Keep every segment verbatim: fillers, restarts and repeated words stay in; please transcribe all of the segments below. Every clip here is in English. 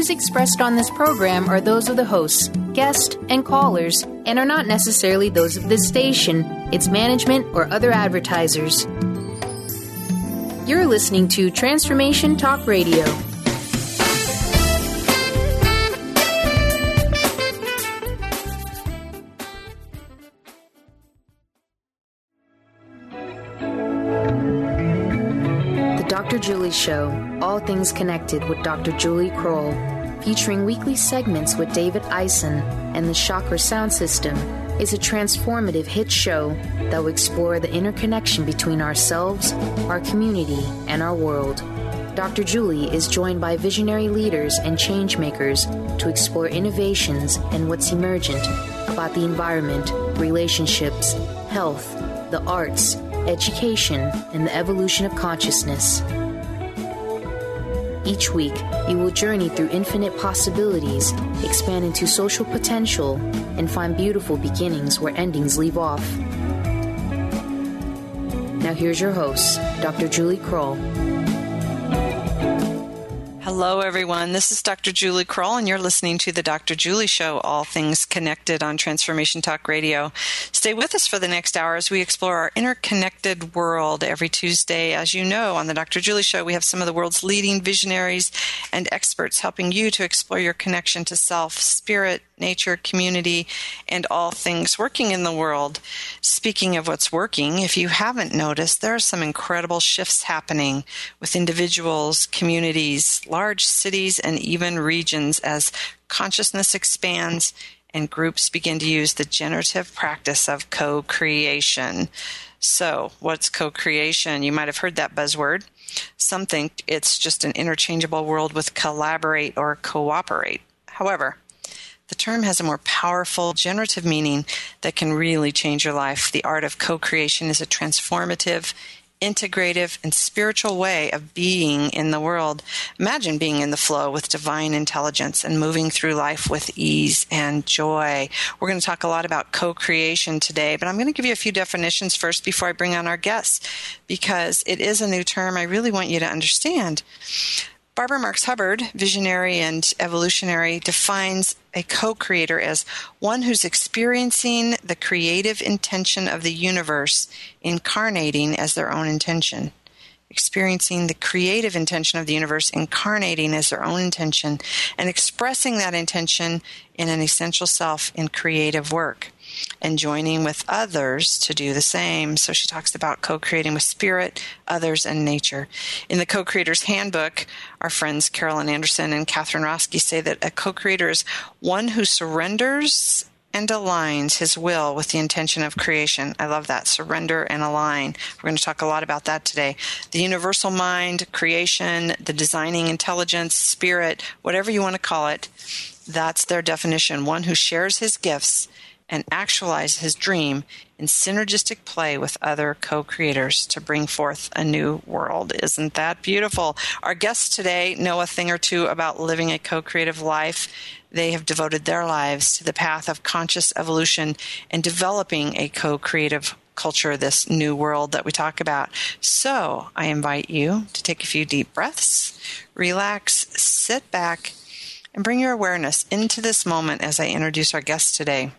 views expressed on this program are those of the hosts, guests, and callers, and are not necessarily those of this station, its management, or other advertisers. You're listening to Transformation Talk Radio. Doctor Julie Show, all things connected with Doctor Julie Kroll, featuring weekly segments with David Eisen and the Chakra Sound System, is a transformative hit show that will explore the interconnection between ourselves, our community, and our world. Doctor Julie is joined by visionary leaders and change makers to explore innovations and what's emergent about the environment, relationships, health, the arts, education, and the evolution of consciousness. Each week, you will journey through infinite possibilities, expand into social potential, and find beautiful beginnings where endings leave off. Now here's your host, Doctor Julie Kroll. Hello, everyone. This is Doctor Julie Kroll, and you're listening to The Doctor Julie Show, all things connected on Transformation Talk Radio. Stay with us for the next hour as we explore our interconnected world every Tuesday. As you know, on The Doctor Julie Show, we have some of the world's leading visionaries and experts helping you to explore your connection to self, spirit, nature, community, and all things working in the world. Speaking of what's working, if you haven't noticed, there are some incredible shifts happening with individuals, communities, large cities, and even regions as consciousness expands and groups begin to use the generative practice of co-creation. So, what's co-creation? You might have heard that buzzword. Some think it's just an interchangeable word with collaborate or cooperate. However, the term has a more powerful, generative meaning that can really change your life. The art of co-creation is a transformative, integrative, and spiritual way of being in the world. Imagine being in the flow with divine intelligence and moving through life with ease and joy. We're going to talk a lot about co-creation today, but I'm going to give you a few definitions first before I bring on our guests, because it is a new term I really want you to understand. Barbara Marx Hubbard, visionary and evolutionary, defines a co-creator as one who's experiencing the creative intention of the universe, incarnating as their own intention. Experiencing the creative intention of the universe, incarnating as their own intention, and expressing that intention in an essential self in creative work, and joining with others to do the same. So she talks about co-creating with spirit, others, and nature. In the Co-Creator's Handbook, our friends Carolyn Anderson and Catherine Roski say that a co-creator is one who surrenders and aligns his will with the intention of creation. I love that. Surrender and align. We're going to talk a lot about that today. The universal mind, creation, the designing intelligence, spirit, whatever you want to call it, that's their definition. One who shares his gifts and actualize his dream in synergistic play with other co-creators to bring forth a new world. Isn't that beautiful? Our guests today know a thing or two about living a co-creative life. They have devoted their lives to the path of conscious evolution and developing a co-creative culture, this new world that we talk about. So I invite you to take a few deep breaths, relax, sit back, and bring your awareness into this moment as I introduce our guests today.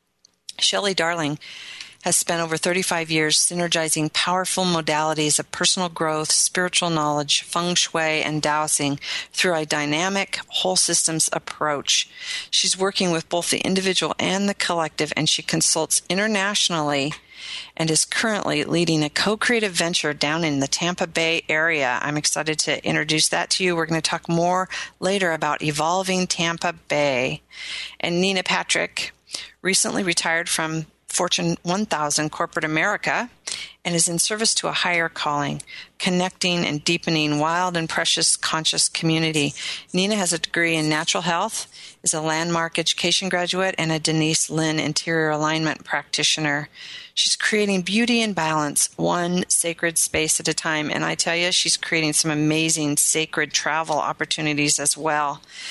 Shelley Darling has spent over thirty-five years synergizing powerful modalities of personal growth, spiritual knowledge, feng shui, and dowsing through a dynamic whole systems approach. She's working with both the individual and the collective, and she consults internationally and is currently leading a co-creative venture down in the Tampa Bay area. I'm excited to introduce that to you. We're going to talk more later about Evolving Tampa Bay. And Nina Patrick recently retired from Fortune one thousand corporate America and is in service to a higher calling, connecting and deepening wild and precious conscious community. Nina has a degree in natural health, is a landmark education graduate, and a Denise Lynn interior alignment practitioner. She's creating beauty and balance, one sacred space at a time. And I tell you, she's creating some amazing sacred travel opportunities as well.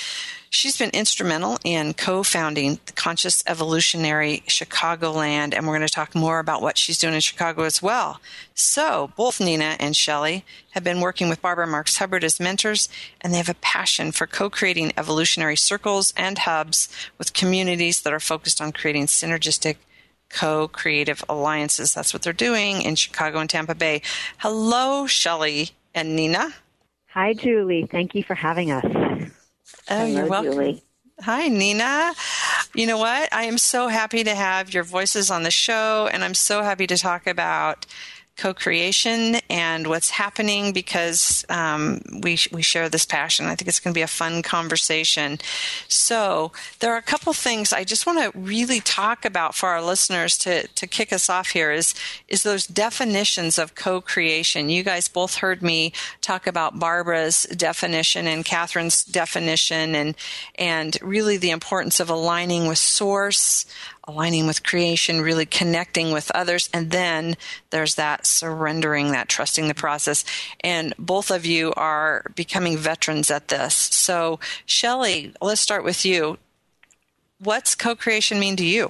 She's been instrumental in co-founding the Conscious Evolutionary Chicagoland, and we're going to talk more about what she's doing in Chicago as well. So both Nina and Shelley have been working with Barbara Marx Hubbard as mentors, and they have a passion for co-creating evolutionary circles and hubs with communities that are focused on creating synergistic co-creative alliances. That's what they're doing in Chicago and Tampa Bay. Hello, Shelley and Nina. Hi, Julie. Thank you for having us. Oh, Hello, you're welcome. Julie. Hi, Nina. You know what? I am so happy to have your voices on the show, and I'm so happy to talk about co-creation and what's happening because um, we we share this passion. I think it's going to be a fun conversation. So there are a couple things I just want to really talk about for our listeners to, to kick us off here is, is those definitions of co-creation. You guys both heard me talk about Barbara's definition and Catherine's definition and, and really the importance of aligning with source, aligning with creation, really connecting with others. And then there's that surrendering, that trusting the process. And both of you are becoming veterans at this. So, Shelley, let's start with you. What's co-creation mean to you?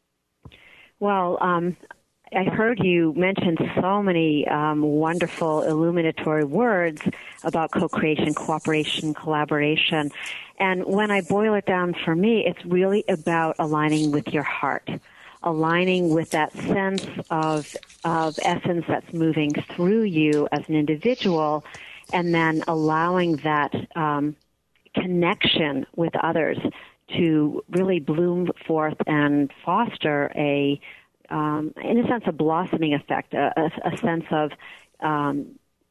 Well, um, I heard you mention so many um, wonderful illuminatory words about co-creation, cooperation, collaboration. And when I boil it down for me, it's really about aligning with your heart, aligning with that sense of of essence that's moving through you as an individual, and then allowing that um, connection with others to really bloom forth and foster a, um, in a sense, a blossoming effect, a, a, a sense of um,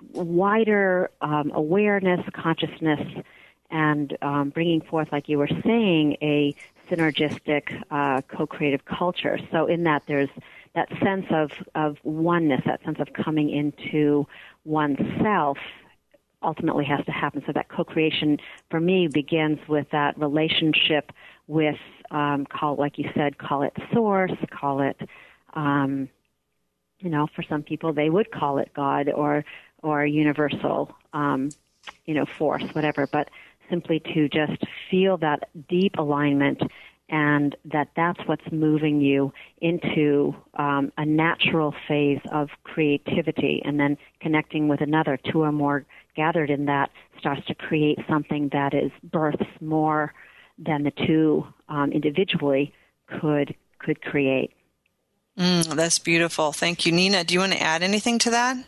wider um, awareness, consciousness, and um, bringing forth, like you were saying, a synergistic uh, co-creative culture. So in that, there's that sense of, of oneness, that sense of coming into oneself ultimately has to happen. So that co-creation, for me, begins with that relationship with, um, call like you said, call it source, call it, um, you know, for some people, they would call it God or or universal, um, you know, force, whatever. But simply to just feel that deep alignment and that that's what's moving you into um, a natural phase of creativity, and then connecting with another, two or more gathered in that starts to create something that is births more than the two um, individually could could create. Mm, that's beautiful. Thank you. Nina, do you want to add anything to that?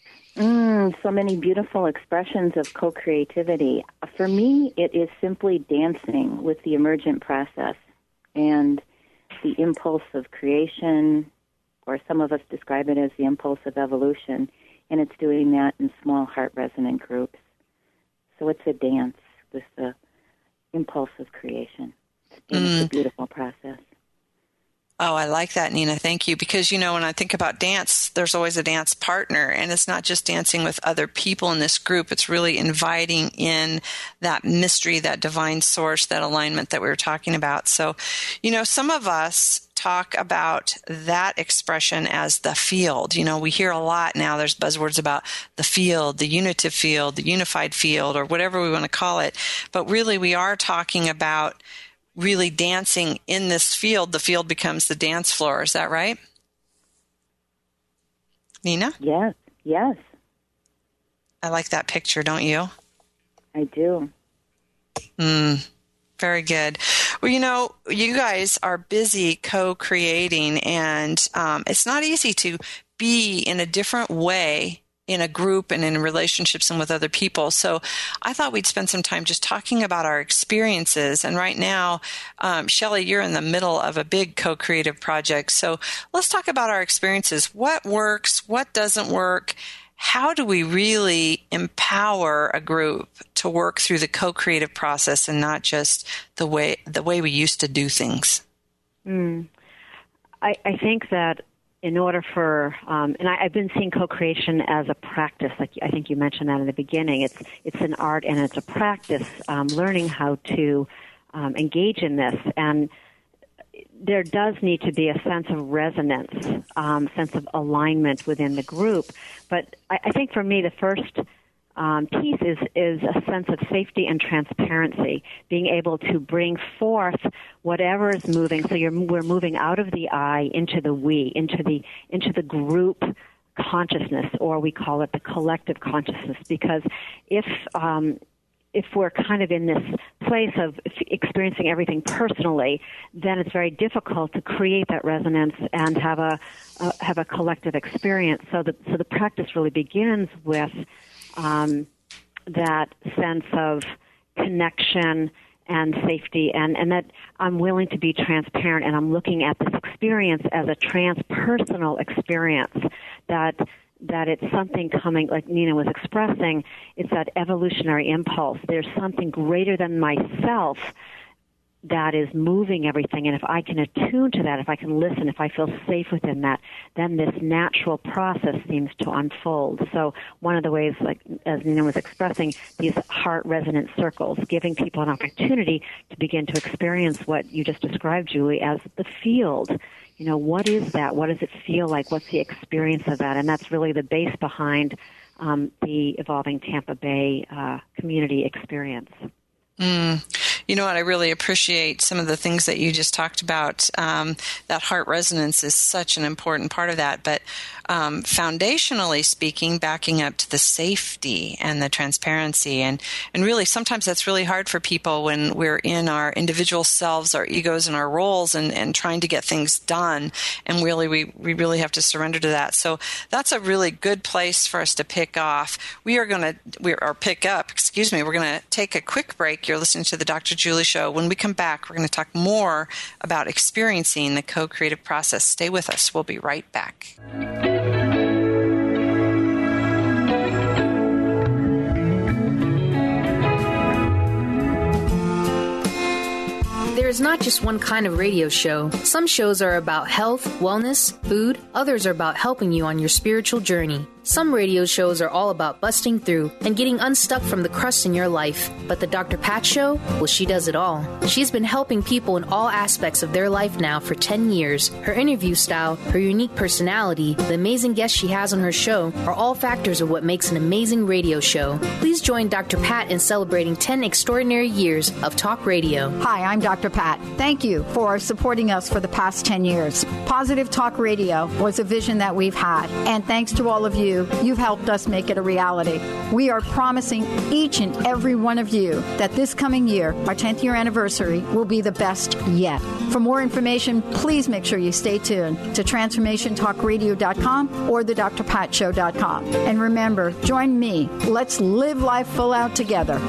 Mm, so many beautiful expressions of co-creativity. For me, it is simply dancing with the emergent process and the impulse of creation, or some of us describe it as the impulse of evolution, and it's doing that in small heart-resonant groups. So it's a dance with the impulse of creation. And mm. It's a beautiful process. Oh, I like that, Nina. Thank you. Because, you know, when I think about dance, there's always a dance partner, and it's not just dancing with other people in this group. It's really inviting in that mystery, that divine source, that alignment that we were talking about. So, you know, some of us talk about that expression as the field. You know, we hear a lot now, there's buzzwords about the field, the unitive field, the unified field, or whatever we want to call it. But really, we are talking about really dancing in this field. The field becomes the dance floor. Is that right? Nina? Yes, yes. I like that picture, don't you? I do. Mm, very good. Well, you know, you guys are busy co-creating, and um, it's not easy to be in a different way in a group and in relationships and with other people. So I thought we'd spend some time just talking about our experiences. And right now, um, Shelley, you're in the middle of a big co-creative project. So let's talk about our experiences. What works? What doesn't work? How do we really empower a group to work through the co-creative process and not just the way the way we used to do things? Mm. I, I think that in order for, um, and I, I've been seeing co-creation as a practice, like I think you mentioned that in the beginning. It's it's an art and it's a practice, um, learning how to um, engage in this. And there does need to be a sense of resonance, um, sense of alignment within the group. But I, I think for me, the first um, piece is, is a sense of safety and transparency, being able to bring forth whatever is moving. So you're, we're moving out of the I into the we, into the into the group consciousness, or we call it the collective consciousness, because if um, if we're kind of in this place of experiencing everything personally, then it's very difficult to create that resonance and have a, a have a collective experience. So the so the practice really begins with um, that sense of connection and safety, and, and that I'm willing to be transparent, and I'm looking at this experience as a transpersonal experience, that that it's something coming, like Nina was expressing, it's that evolutionary impulse. There's something greater than myself that is moving everything, and if I can attune to that, if I can listen, if I feel safe within that, then this natural process seems to unfold. So one of the ways, like as Nina was expressing, these heart resonance circles, giving people an opportunity to begin to experience what you just described, Julie, as the field. You know, what is that? What does it feel like? What's the experience of that? And that's really the base behind um, the Evolving Tampa Bay uh, community experience. Mm. You know what? I really appreciate some of the things that you just talked about. Um, that heart resonance is such an important part of that. But um, foundationally speaking, backing up to the safety and the transparency, and, and really sometimes that's really hard for people when we're in our individual selves, our egos, and our roles, and, and trying to get things done. And really, we, we really have to surrender to that. So that's a really good place for us to pick off. We are going to, we or pick up, excuse me. We're going to take a quick break. You're listening to the Doctor Julie Show. When we come back, we're going to talk more about experiencing the co-creative process. Stay with us. We'll be right back. There is not just one kind of radio show. Some shows are about health, wellness, food. Others are about helping you on your spiritual journey. Some radio shows are all about busting through and getting unstuck from the crust in your life. But the Doctor Pat Show, well, she does it all. She's been helping people in all aspects of their life now for ten years. Her interview style, her unique personality, the amazing guests she has on her show are all factors of what makes an amazing radio show. Please join Doctor Pat in celebrating ten extraordinary years of talk radio. Hi, I'm Doctor Pat. Thank you for supporting us for the past ten years. Positive Talk Radio was a vision that we've had, and thanks to all of you, you've helped us make it a reality. We are promising each and every one of you that this coming year, our tenth year anniversary, will be the best yet. For more information, please make sure you stay tuned to transformation talk radio dot com or the dr pat show dot com. And remember, join me. Let's live life full out together.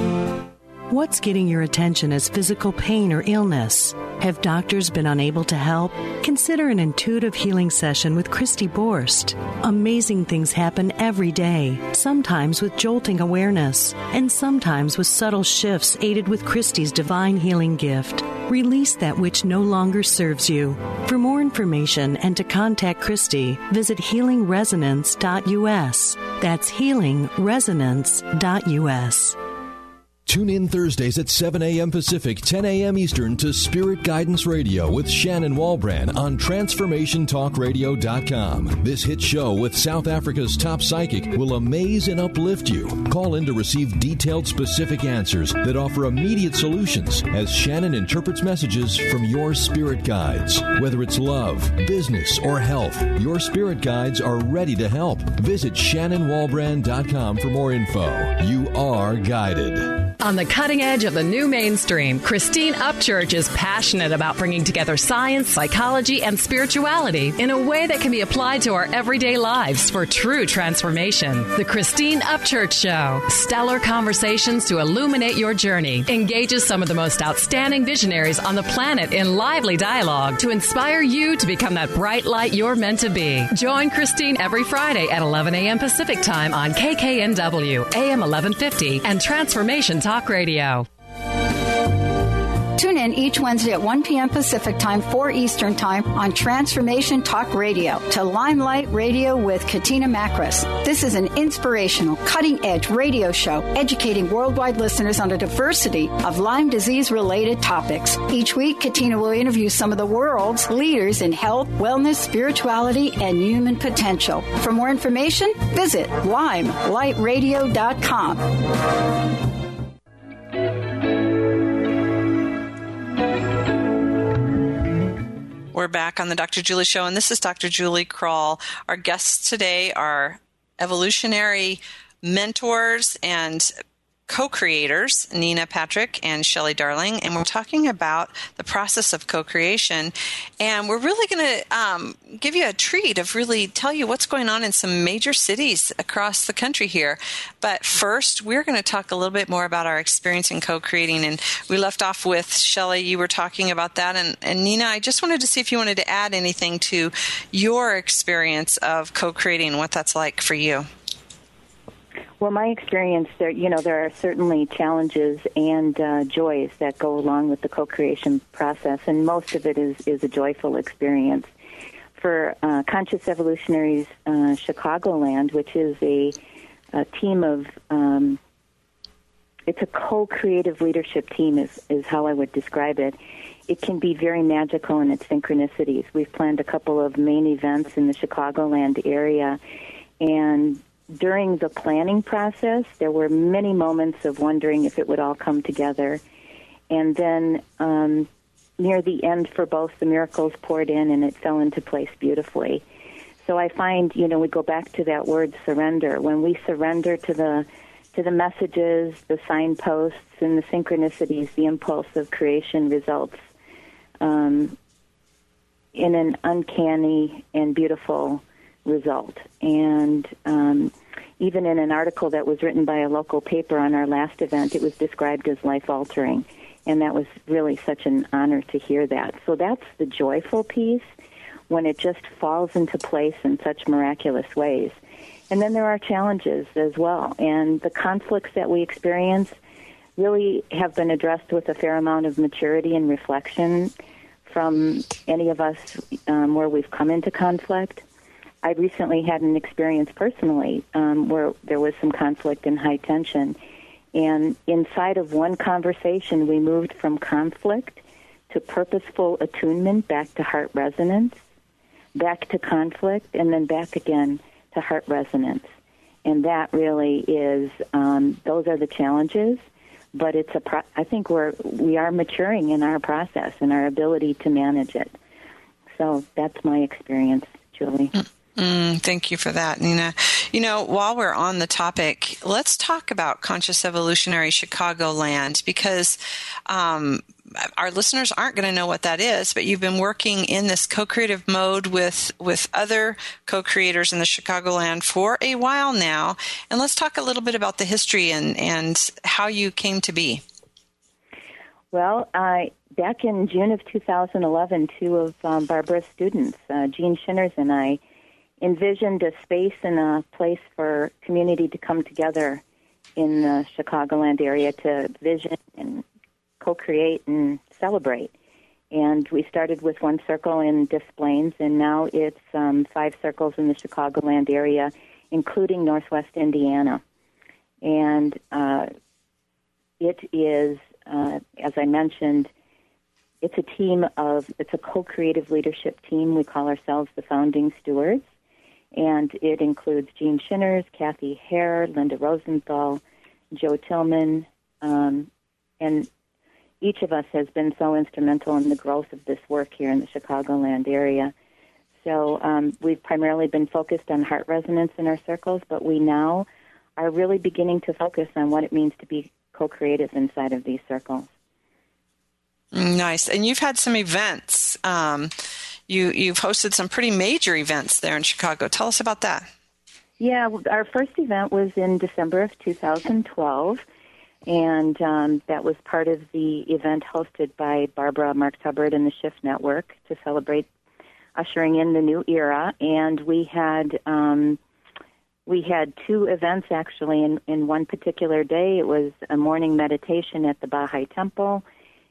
What's getting your attention as physical pain or illness? Have doctors been unable to help? Consider an intuitive healing session with Christy Borst. Amazing things happen every day, sometimes with jolting awareness, and sometimes with subtle shifts aided with Christy's divine healing gift. Release that which no longer serves you. For more information and to contact Christy, visit healing resonance dot u s. That's healing resonance dot u s. Tune in Thursdays at seven a.m. Pacific, ten a.m. Eastern to Spirit Guidance Radio with Shannon Walbrand on transformation talk radio dot com. This hit show with South Africa's top psychic will amaze and uplift you. Call in to receive detailed, specific answers that offer immediate solutions as Shannon interprets messages from your spirit guides. Whether it's love, business, or health, your spirit guides are ready to help. Visit shannon walbrand dot com for more info. You are guided. On the cutting edge of the new mainstream, Christine Upchurch is passionate about bringing together science, psychology, and spirituality in a way that can be applied to our everyday lives for true transformation. The Christine Upchurch Show, stellar conversations to illuminate your journey, engages some of the most outstanding visionaries on the planet in lively dialogue to inspire you to become that bright light you're meant to be. Join Christine every Friday at eleven a.m. Pacific Time on K K N W, A M eleven fifty, and Transformation Talk Radio. Tune in each Wednesday at one p.m. Pacific Time, four Eastern Time on Transformation Talk Radio to Limelight Radio with Katina Makris. This is an inspirational, cutting-edge radio show educating worldwide listeners on a diversity of Lyme disease-related topics. Each week, Katina will interview some of the world's leaders in health, wellness, spirituality, and human potential. For more information, visit limelight radio dot com. We're back on the Doctor Julie Show, and this is Doctor Julie Krull. Our guests today are evolutionary mentors and co-creators, Nina Patrick and Shelley Darling, and we're talking about the process of co-creation. And we're really going to um, give you a treat of really tell you what's going on in some major cities across the country here. But first, we're going to talk a little bit more about our experience in co-creating. And we left off with Shelley, you were talking about that. And, and Nina, I just wanted to see if you wanted to add anything to your experience of co-creating, what that's like for you. Well, my experience, there, you know, there are certainly challenges and uh, joys that go along with the co-creation process, and most of it is, is a joyful experience. For uh, Conscious Evolutionaries uh, Chicagoland, which is a, a team of, um, it's a co-creative leadership team is, is how I would describe it. It can be very magical in its synchronicities. We've planned a couple of main events in the Chicagoland area, and during the planning process, there were many moments of wondering if it would all come together. And then um, near the end for both, the miracles poured in and it fell into place beautifully. So I find, you know, we go back to that word surrender. When we surrender to the to the messages, the signposts, and the synchronicities, the impulse of creation results um, in an uncanny and beautiful result. And um, even in an article that was written by a local paper on our last event, it was described as life-altering. And that was really such an honor to hear that. So that's the joyful piece, when it just falls into place in such miraculous ways. And then there are challenges as well. And the conflicts that we experience really have been addressed with a fair amount of maturity and reflection from any of us um, where we've come into conflict. I recently had an experience personally um, where there was some conflict and high tension. And inside of one conversation, we moved from conflict to purposeful attunement, back to heart resonance, back to conflict, and then back again to heart resonance. And that really is, um, those are the challenges. But it's a, pro- I think we're, we are maturing in our process and our ability to manage it. So that's my experience, Julie. Mm. Mm, thank you for that, Nina. You know, while we're on the topic, let's talk about Conscious Evolutionary Chicagoland, because um, our listeners aren't going to know what that is, but you've been working in this co-creative mode with, with other co-creators in the Chicagoland for a while now. And let's talk a little bit about the history and, and how you came to be. Well, I... back in June of two thousand eleven, two of um, Barbara's students, uh, Jean Shinners and I, envisioned a space and a place for community to come together in the Chicagoland area to vision and co-create and celebrate. And we started with one circle in Des Plaines, and now it's um, five circles in the Chicagoland area, including Northwest Indiana. And uh, it is, uh, as I mentioned, it's a team of, it's a co-creative leadership team. We call ourselves the Founding Stewards. And it includes Jean Shinners, Kathy Hare, Linda Rosenthal, Joe Tillman, um, and each of us has been so instrumental in the growth of this work here in the Chicagoland area. So um, we've primarily been focused on heart resonance in our circles, but we now are really beginning to focus on what it means to be co-creative inside of these circles. Nice. And you've had some events. Um, you, you've hosted some pretty major events there in Chicago. Tell us about that. Yeah, our first event was in December of two thousand twelve, and um, that was part of the event hosted by Barbara Marks Hubbard and the Shift Network to celebrate ushering in the new era. And we had um, we had two events, actually, in, in one particular day. It was a morning meditation at the Baha'i Temple,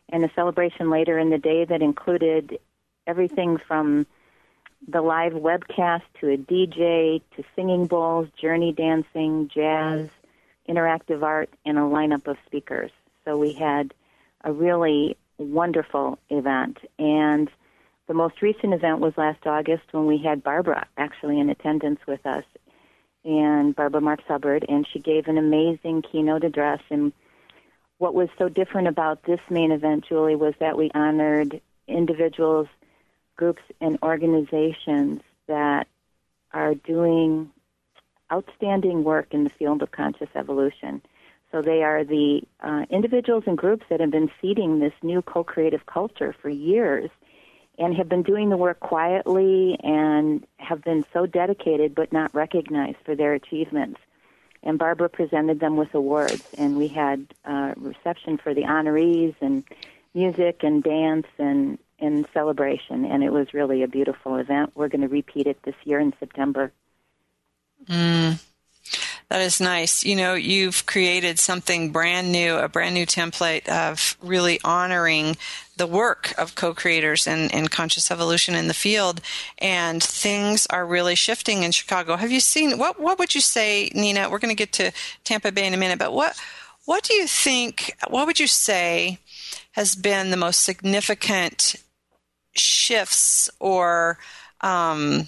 and a celebration later in the day that included everything from the live webcast to a D J to singing bowls, journey dancing, jazz, interactive art, and a lineup of speakers. So we had a really wonderful event. And the most recent event was last August when we had Barbara actually in attendance with us, and Barbara Marks Hubbard, and she gave an amazing keynote address. And what was so different about this main event, Julie, was that we honored individuals, groups, and organizations that are doing outstanding work in the field of conscious evolution. So they are the uh, individuals and groups that have been seeding this new co-creative culture for years and have been doing the work quietly and have been so dedicated but not recognized for their achievements. And Barbara presented them with awards, and we had a reception for the honorees and music and dance and, and celebration, and it was really a beautiful event. We're going to repeat it this year in September. Mm. That is nice. You know, you've created something brand new, a brand new template of really honoring the work of co-creators and, and conscious evolution in the field, and things are really shifting in Chicago. Have you seen, what What would you say, Nina, we're going to get to Tampa Bay in a minute, but what what do you think, what would you say has been the most significant shifts or um,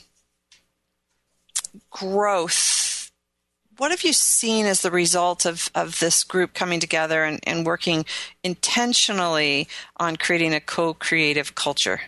growth? What have you seen as the result of, of this group coming together and, and working intentionally on creating a co-creative culture?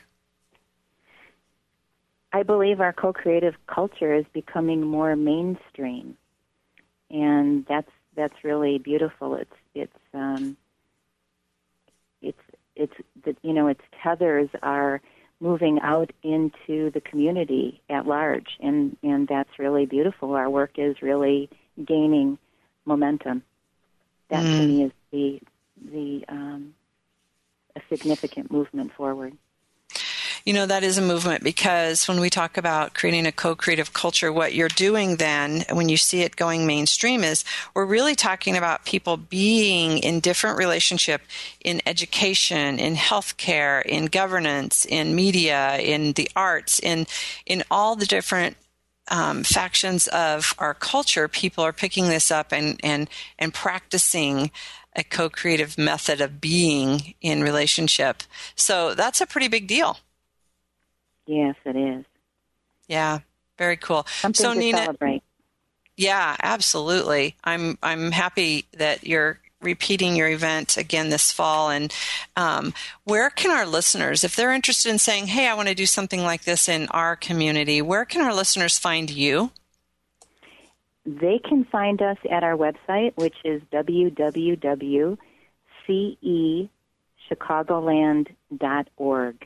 I believe our co-creative culture is becoming more mainstream, and that's that's really beautiful. It's it's um, it's it's the, you know its tethers are moving out into the community at large, and, and that's really beautiful. Our work is really gaining momentum. That mm. to me is the the um, a significant movement forward. You know, that is a movement, because when we talk about creating a co-creative culture, what you're doing then, when you see it going mainstream, is we're really talking about people being in different relationship in education, in healthcare, in governance, in media, in the arts, in in all the different um, factions of our culture. People are picking this up and and and practicing a co-creative method of being in relationship. So that's a pretty big deal. Yes, it is. Yeah, very cool. Something so, to Nina, celebrate. Yeah, absolutely. I'm I'm happy that you're repeating your event again this fall. And um, where can our listeners, if they're interested in saying, "Hey, I want to do something like this in our community," where can our listeners find you? They can find us at our website, which is w w w dot c e chicagoland dot org.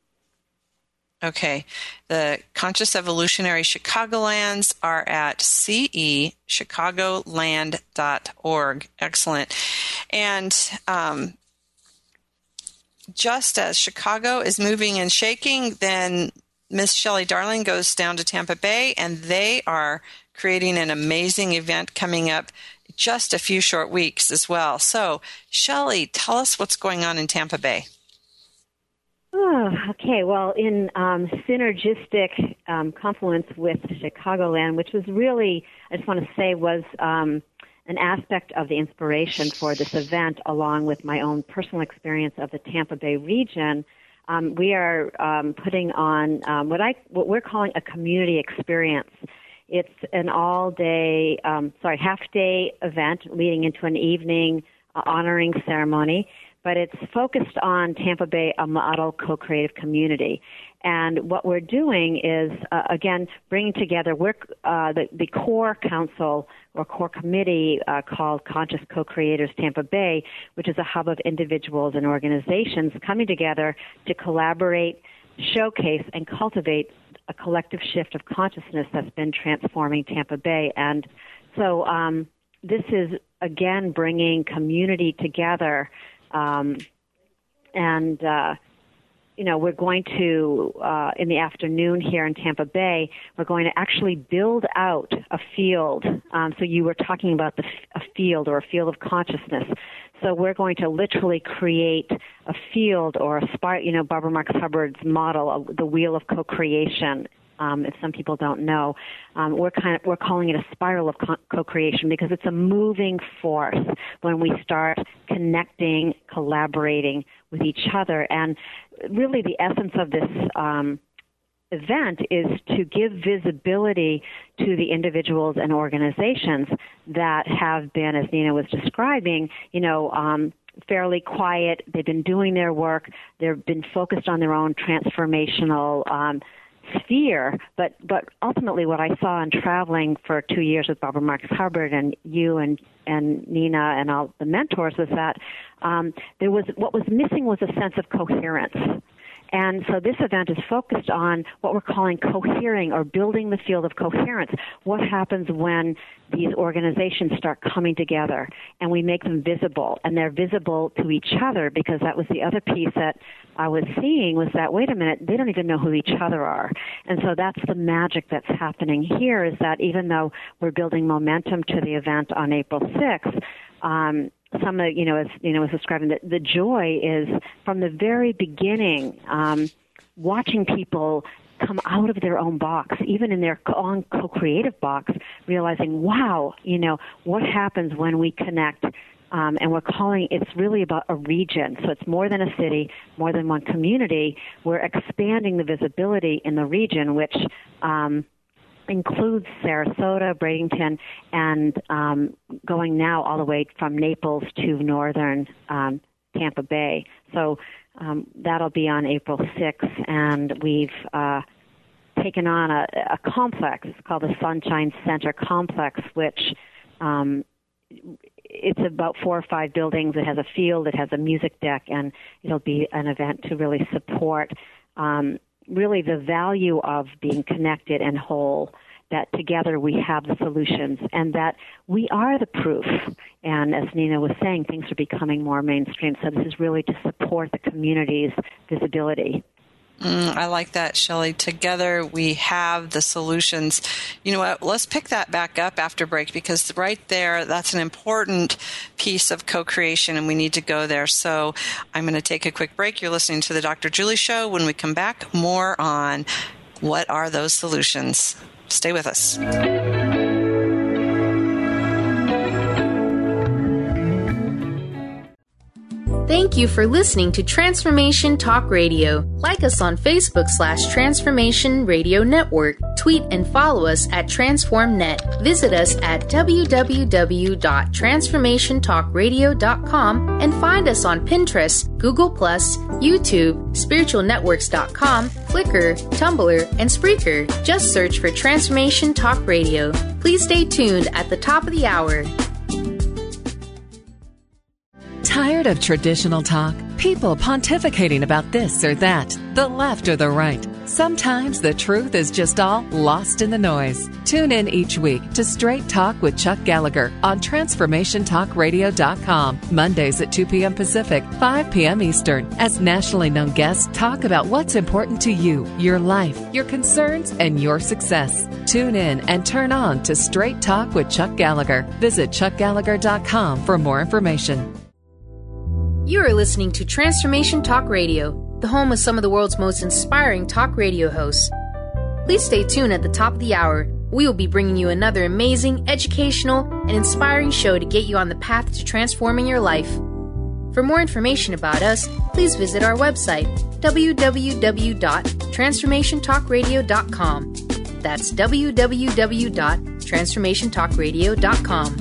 Okay. The Conscious Evolutionary Chicagolands are at c e chicagoland dot org. Excellent. And um, just as Chicago is moving and shaking, then Miss Shelley Darling goes down to Tampa Bay, and they are creating an amazing event coming up just a few short weeks as well. So, Shelley, tell us what's going on in Tampa Bay. Oh, okay. Well, in um, synergistic um, confluence with Chicagoland, which was really, I just want to say, was um, an aspect of the inspiration for this event, along with my own personal experience of the Tampa Bay region. Um, we are um, putting on um, what I what we're calling a community experience. It's an all-day, um, sorry, half-day event leading into an evening uh, honoring ceremony. But it's focused on Tampa Bay, a model co-creative community. And what we're doing is, uh, again, bringing together work, uh, the, the core council or core committee uh, called Conscious Co-Creators Tampa Bay, which is a hub of individuals and organizations coming together to collaborate, showcase, and cultivate a collective shift of consciousness that's been transforming Tampa Bay. And so um, this is, again, bringing community together. Um, and uh, you know, we're going to, uh, in the afternoon here in Tampa Bay, we're going to actually build out a field. Um, so you were talking about the, a field or a field of consciousness. So we're going to literally create a field or a spark, you know, Barbara Marx Hubbard's model of the wheel of co-creation. Um, if some people don't know, um, we're kind of we're calling it a spiral of co-creation because it's a moving force when we start connecting, collaborating with each other. And really, the essence of this um, event is to give visibility to the individuals and organizations that have been, as Nina was describing, you know. Um, fairly quiet. They've been doing their work. They've been focused on their own transformational um, sphere, but but ultimately what I saw in traveling for two years with Barbara Marx Hubbard and you and and Nina and all the mentors was that um, there was what was missing was a sense of coherence. And so this event is focused on what we're calling cohering or building the field of coherence. What happens when these organizations start coming together and we make them visible, and they're visible to each other, because that was the other piece that I was seeing was that, wait a minute, they don't even know who each other are. And so that's the magic that's happening here, is that even though we're building momentum to the event on April sixth, um, some of, you know, as you know, was describing, that the joy is from the very beginning, um, watching people come out of their own box, even in their own co-creative box, realizing, wow, you know, what happens when we connect. Um, and we're calling, it's really about a region. So it's more than a city, more than one community. We're expanding the visibility in the region, which um, includes Sarasota, Bradenton, and um, going now all the way from Naples to northern um, Tampa Bay. So um, that'll be on April sixth, and we've uh, taken on a, a complex. It's called the Sunshine Center Complex, which um, it's about four or five buildings. It has a field, it has a music deck, and it'll be an event to really support um, really the value of being connected and whole, that together we have the solutions, and that we are the proof. And as Nina was saying, things are becoming more mainstream, so this is really to support the community's visibility. Mm, I like that, Shelley. Together we have the solutions. You know what? Let's pick that back up after break, because right there, that's an important piece of co-creation, and we need to go there. So I'm going to take a quick break. You're listening to the Doctor Julie Show. When we come back, more on what are those solutions. Stay with us. Thank you for listening to Transformation Talk Radio. Like us on Facebook slash Transformation Radio Network. Tweet and follow us at TransformNet. Visit us at w w w dot transformation talk radio dot com and find us on Pinterest, Google plus, YouTube, spiritual networks dot com, Flickr, Tumblr, and Spreaker. Just search for Transformation Talk Radio. Please stay tuned at the top of the hour. Tired of traditional talk? People pontificating about this or that, the left or the right. Sometimes the truth is just all lost in the noise. Tune in each week to Straight Talk with Chuck Gallagher on transformation talk radio dot com, Mondays at two p.m. Pacific, five p.m. Eastern, as nationally known guests talk about what's important to you, your life, your concerns, and your success. Tune in and turn on to Straight Talk with Chuck Gallagher. Visit chuck gallagher dot com for more information. You are listening to Transformation Talk Radio, the home of some of the world's most inspiring talk radio hosts. Please stay tuned at the top of the hour. We will be bringing you another amazing, educational, and inspiring show to get you on the path to transforming your life. For more information about us, please visit our website, w w w dot transformation talk radio dot com. That's w w w dot transformation talk radio dot com.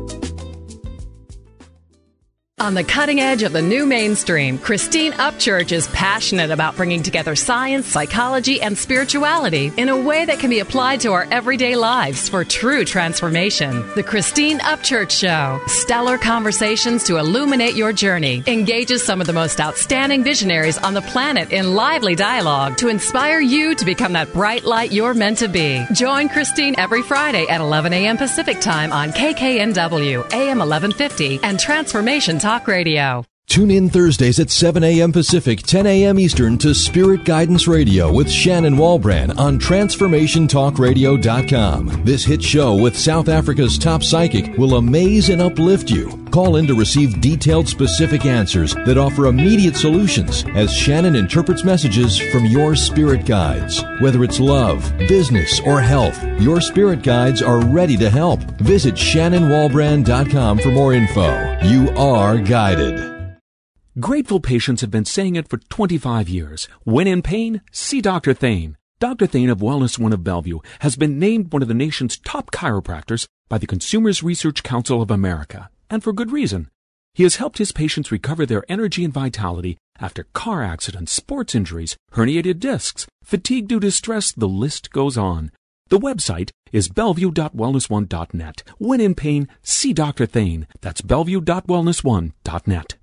On the cutting edge of the new mainstream, Christine Upchurch is passionate about bringing together science, psychology, and spirituality in a way that can be applied to our everyday lives for true transformation. The Christine Upchurch Show, stellar conversations to illuminate your journey, engages some of the most outstanding visionaries on the planet in lively dialogue to inspire you to become that bright light you're meant to be. Join Christine every Friday at eleven a.m. Pacific Time on K K N W, A M eleven fifty, and Transformation Talk Radio. Tune in Thursdays at seven a.m. Pacific, ten a.m. Eastern to Spirit Guidance Radio with Shannon Walbrand on Transformation Talk Radio dot com. This hit show with South Africa's top psychic will amaze and uplift you. Call in to receive detailed, specific answers that offer immediate solutions as Shannon interprets messages from your spirit guides. Whether it's love, business, or health, your spirit guides are ready to help. Visit Shannon Walbrand dot com for more info. You are guided. Grateful patients have been saying it for twenty-five years. When in pain, see Doctor Thane. Doctor Thane of Wellness One of Bellevue has been named one of the nation's top chiropractors by the Consumers Research Council of America, and for good reason. He has helped his patients recover their energy and vitality after car accidents, sports injuries, herniated discs, fatigue due to stress, the list goes on. The website is bellevue dot wellness one dot net. When in pain, see Doctor Thane. That's bellevue dot wellness one dot net.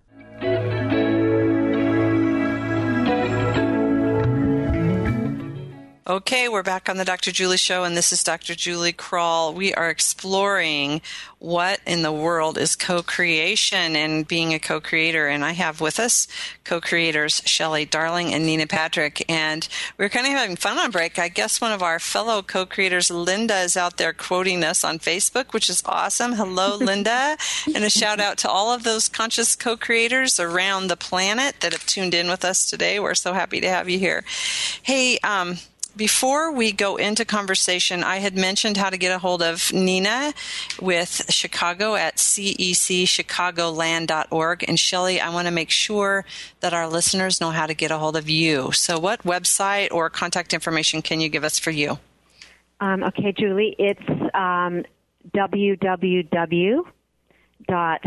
Okay, we're back on the Doctor Julie Show, and this is Doctor Julie Krull. We are exploring what in the world is co-creation and being a co-creator. And I have with us co-creators Shelley Darling and Nina Patrick. And we're kind of having fun on break. I guess one of our fellow co-creators, Linda, is out there quoting us on Facebook, which is awesome. Hello, Linda. And a shout out to all of those conscious co-creators around the planet that have tuned in with us today. We're so happy to have you here. Hey, um, before we go into conversation, I had mentioned how to get a hold of Nina with Chicago at C E C chicagoland dot org. And Shelley, I want to make sure that our listeners know how to get a hold of you. So what website or contact information can you give us for you? Um, okay, Julie, it's um, w w w dot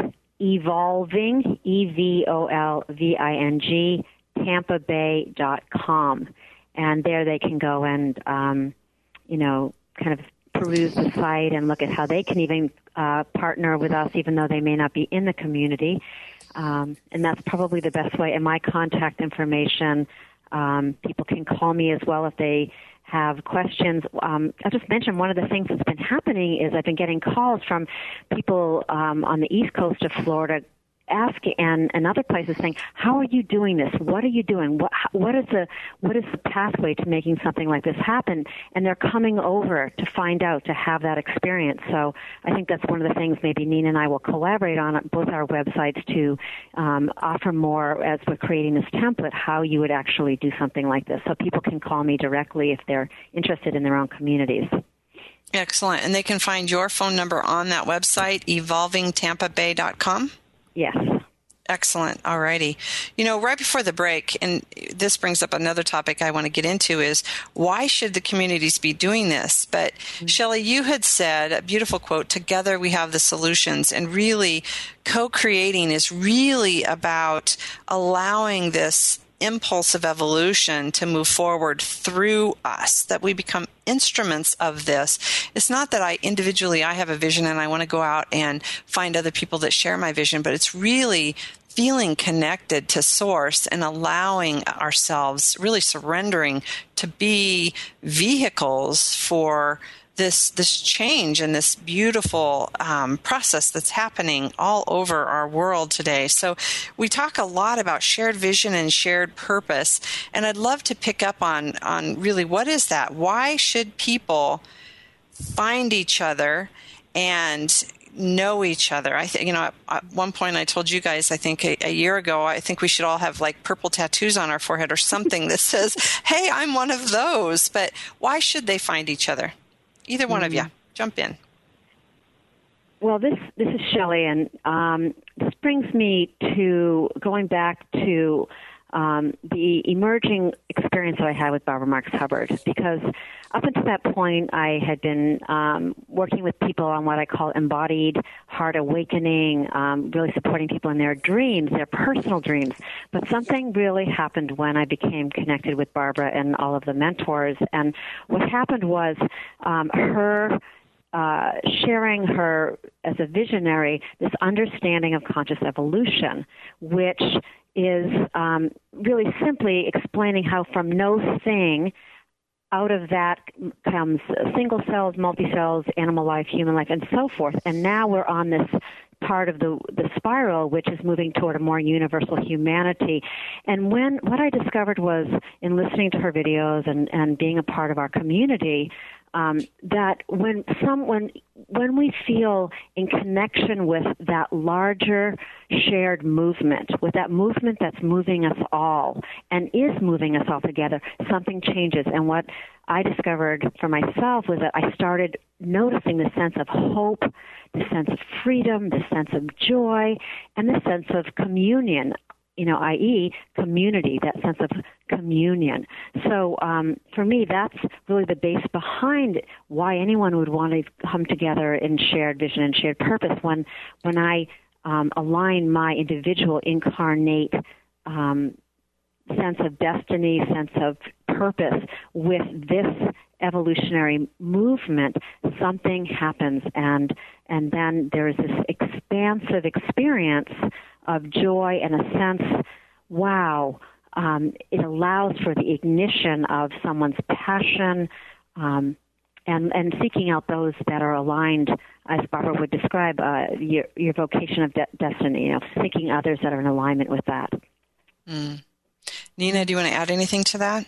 evolving, E V O L V I N G, tampa bay dot com. And there they can go and, um, you know, kind of peruse the site and look at how they can even uh, partner with us, even though they may not be in the community. Um, and that's probably the best way. And my contact information, um, people can call me as well if they have questions. Um, I'll just mention one of the things that's been happening is I've been getting calls from people um, on the east coast of Florida asking and, and other places saying, how are you doing this? What are you doing? What what is the what is the pathway to making something like this happen? And they're coming over to find out, to have that experience. So I think that's one of the things maybe Nina and I will collaborate on both our websites to um, offer more as we're creating this template, how you would actually do something like this. So people can call me directly if they're interested in their own communities. Excellent. And they can find your phone number on that website, evolving tampa bay dot com? Yes. Excellent. All righty. You know, right before the break, and this brings up another topic I want to get into, is why should the communities be doing this? But mm-hmm. Shelley, you had said a beautiful quote, together we have the solutions. And really, co-creating is really about allowing this impulse of evolution to move forward through us, that we become instruments of this. It's not that I individually, I have a vision and I want to go out and find other people that share my vision, but it's really feeling connected to source and allowing ourselves, really surrendering to be vehicles for this this change and this beautiful um, process that's happening all over our world today. So we talk a lot about shared vision and shared purpose, and I'd love to pick up on on really what is that? Why should people find each other and know each other? I think, you know, at one point I told you guys, I think a, a year ago, I think we should all have like purple tattoos on our forehead or something that says, hey, I'm one of those. But why should they find each other? Either one mm. of you, jump in. Well, this this is Shelley, and um, this brings me to going back to um, the emerging experience that I had with Barbara Marx Hubbard, because up until that point, I had been um, working with people on what I call embodied heart awakening, um, really supporting people in their dreams, their personal dreams. But something really happened when I became connected with Barbara and all of the mentors. And what happened was um, her uh, sharing her as a visionary, this understanding of conscious evolution, which is um, really simply explaining how from no thing, out of that comes single cells, multi-cells, animal life, human life, and so forth. And now we're on this part of the the spiral, which is moving toward a more universal humanity. And when what I discovered was in listening to her videos and, and being a part of our community, um, that when some when when we feel in connection with that larger shared movement, with that movement that's moving us all and is moving us all together, something changes. And what I discovered for myself was that I started noticing the sense of hope, the sense of freedom, the sense of joy, and the sense of communion, you know, that is community, that sense of communion. So um, for me, that's really the base behind why anyone would want to come together in shared vision and shared purpose when, when I um, align my individual incarnate um sense of destiny, sense of purpose with this evolutionary movement, something happens, and and then there is this expansive experience of joy and a sense, wow, um, it allows for the ignition of someone's passion, um, and and seeking out those that are aligned, as Barbara would describe, uh, your your vocation of de- destiny, you know, seeking others that are in alignment with that. Mm. Nina, do you want to add anything to that?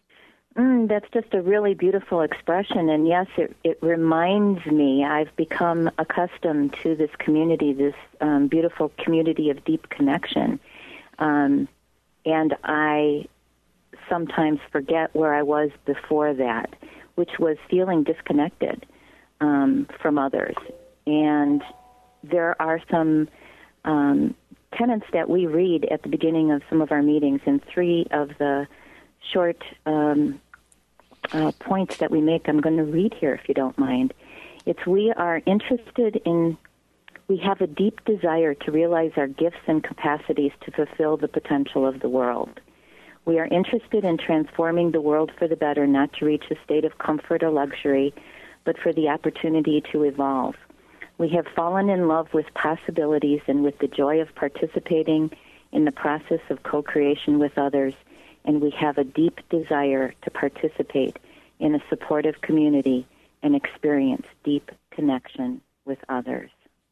Mm, that's just a really beautiful expression. And yes, it, it reminds me, I've become accustomed to this community, this um, beautiful community of deep connection. Um, and I sometimes forget where I was before that, which was feeling disconnected um, from others. And there are some um tenets that we read at the beginning of some of our meetings, and three of the short um, uh, points that we make, I'm going to read here if you don't mind. It's we are interested in, we have a deep desire to realize our gifts and capacities to fulfill the potential of the world. We are interested in transforming the world for the better, not to reach a state of comfort or luxury, but for the opportunity to evolve. We have fallen in love with possibilities and with the joy of participating in the process of co-creation with others, and we have a deep desire to participate in a supportive community and experience deep connection with others.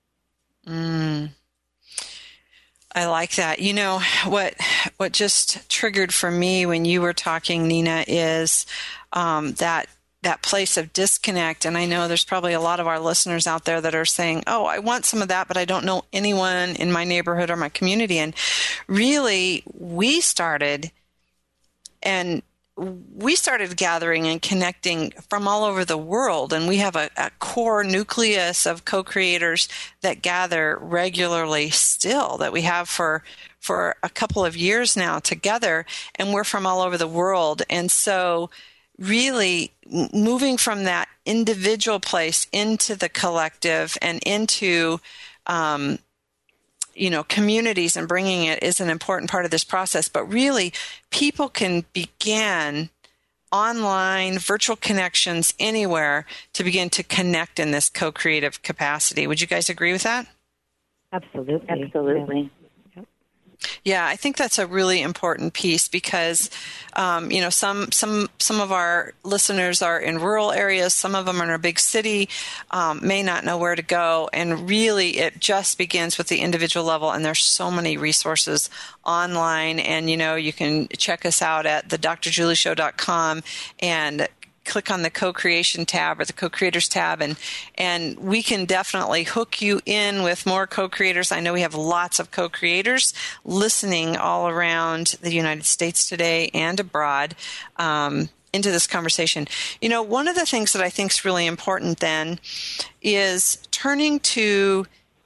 Mm. I like that. You know, what what just triggered for me when you were talking, Nina, is um, that that place of disconnect. And I know there's probably a lot of our listeners out there that are saying, oh, I want some of that, but I don't know anyone in my neighborhood or my community. And really, we started and we started gathering and connecting from all over the world. And we have a, a core nucleus of co-creators that gather regularly still, that we have for for a couple of years now together. And we're from all over the world. And so really moving from that individual place into the collective and into, um, you know, communities and bringing it is an important part of this process. But really, people can begin online, virtual connections anywhere to begin to connect in this co-creative capacity. Would you guys agree with that? Absolutely. Absolutely. Yeah, I think that's a really important piece because, um, you know, some some some of our listeners are in rural areas, some of them are in a big city, um, may not know where to go, and really it just begins with the individual level, and there's so many resources online, and, you know, you can check us out at the dr julie show dot com and click on the co-creation tab or the co-creators tab, and and we can definitely hook you in with more co-creators. I know we have lots of co-creators listening all around the United States today and abroad um, into this conversation. You know, one of the things that I think is really important then is turning to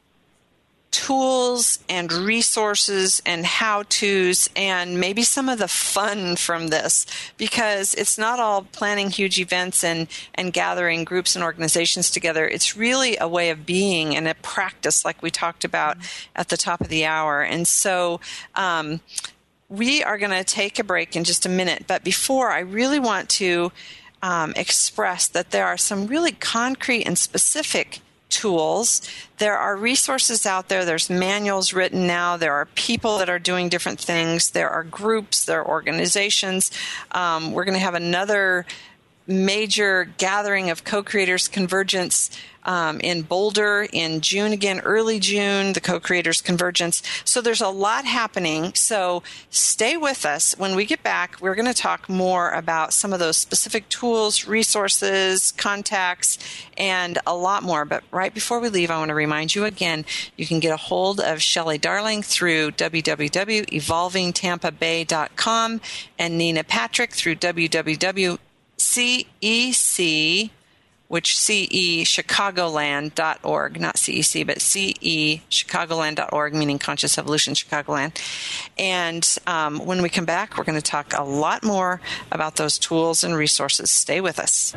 tools and resources and how-tos and maybe some of the fun from this, because it's not all planning huge events and, and gathering groups and organizations together. It's really a way of being and a practice like we talked about at the top of the hour. And so um, we are going to take a break in just a minute. But before, I really want to um, express that there are some really concrete and specific tools. There are resources out there. There's manuals written now. There are people that are doing different things. There are groups. There are organizations. Um, we're going to have another major gathering of co-creators convergence um, in Boulder in June again, early June, the co-creators convergence. So there's a lot happening. So stay with us. When we get back, we're going to talk more about some of those specific tools, resources, contacts, and a lot more. But right before we leave, I want to remind you again, you can get a hold of Shelley Darling through w w w dot evolving tampa bay dot com and Nina Patrick through w w w dot C E C, which C E Chicagoland dot org, not C E C, but C E Chicagoland dot org, meaning Conscious Evolution Chicagoland. And um, when we come back, we're going to talk a lot more about those tools and resources. Stay with us.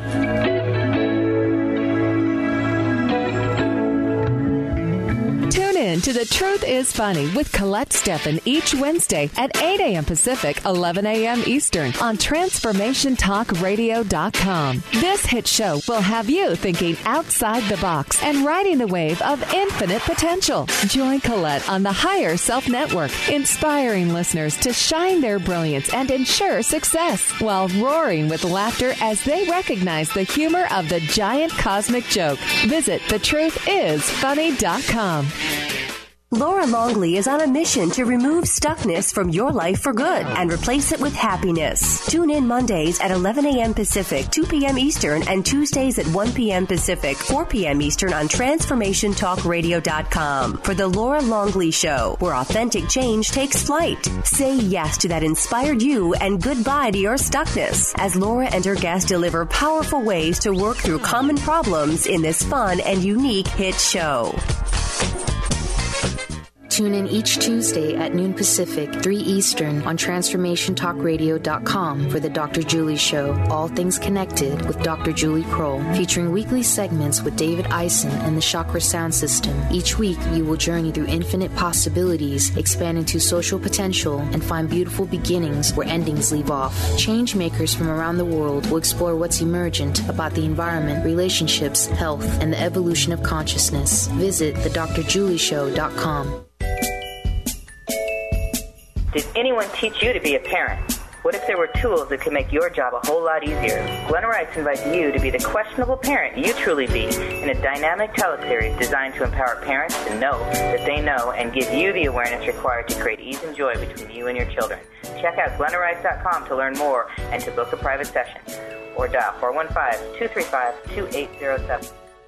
Tune in to The Truth is Funny with Colette Steffen each Wednesday at eight a.m. Pacific, eleven a.m. Eastern on transformation talk radio dot com. This hit show will have you thinking outside the box and riding the wave of infinite potential. Join Colette on the Higher Self Network, inspiring listeners to shine their brilliance and ensure success while roaring with laughter as they recognize the humor of the giant cosmic joke. Visit the truth is funny dot com. Laura Longley is on a mission to remove stuckness from your life for good and replace it with happiness. Tune in Mondays at eleven a.m. Pacific, two p.m. Eastern, and Tuesdays at one p.m. Pacific, four p.m. Eastern on transformation talk radio dot com for The Laura Longley Show, where authentic change takes flight. Say yes to that inspired you and goodbye to your stuckness as Laura and her guests deliver powerful ways to work through common problems in this fun and unique hit show. Tune in each Tuesday at noon Pacific, three Eastern on transformation talk radio dot com for the Doctor Julie Show, All Things Connected with Doctor Julie Kroll, featuring weekly segments with David Eisen and the Chakra Sound System. Each week, you will journey through infinite possibilities, expand into social potential, and find beautiful beginnings where endings leave off. Change makers from around the world will explore what's emergent about the environment, relationships, health, and the evolution of consciousness. Visit the dr julie show dot com. Did anyone teach you to be a parent? What if there were tools that could make your job a whole lot easier? Glenna Rice invites you to be the questionable parent you truly be in a dynamic teleseries designed to empower parents to know that they know and give you the awareness required to create ease and joy between you and your children. Check out glenna rice dot com to learn more and to book a private session. Or dial four one five, two three five, two eight zero seven.